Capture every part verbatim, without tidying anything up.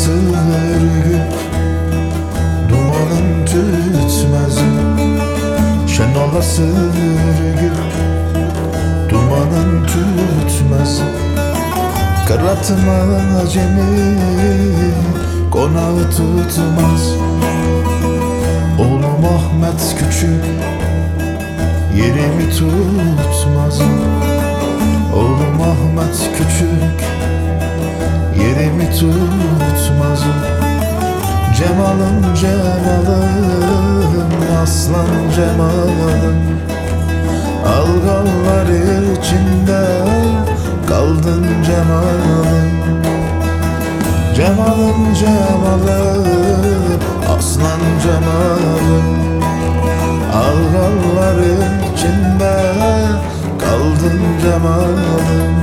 sürgün, dumanın tütmez. Şen ola sürgün, dumanın tütmez. Kıratma acemi, konağı tutmaz. Oğlum Ahmet küçük, yerimi tutmaz. Oğlum Ahmet küçük, yerimi tutmaz. Cemalım cemalım, aslan cemalım. Alganlar içinde kaldın cemalım. Cemalım cemalım, aslan cemalım. Alganlar içinde kaldın cemalım.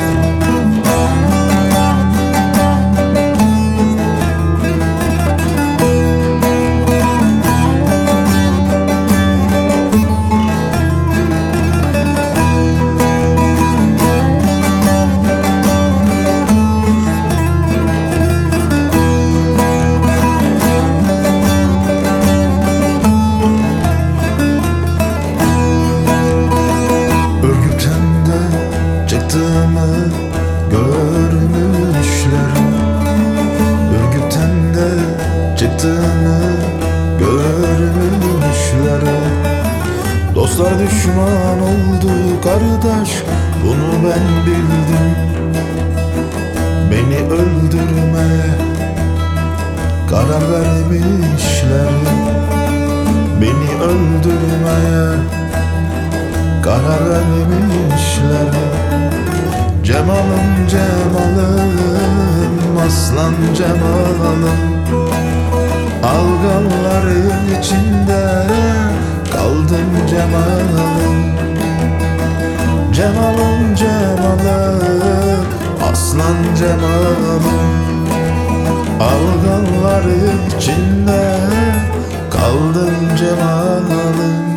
Çıktığımı görmüşler, Ürgüp'ten de çıktığımı görmüşler. Dostlar düşman oldu kardeş, bunu ben bildim. Beni öldürmeye karar vermişler. Beni öldürmeye karar vermişler. Cemalım cemalım, aslan cemalım. Alganlar içinde kaldım cemalım. Cemalım cemalım, aslan cemalım. Alganlar içinde kaldım cemalım.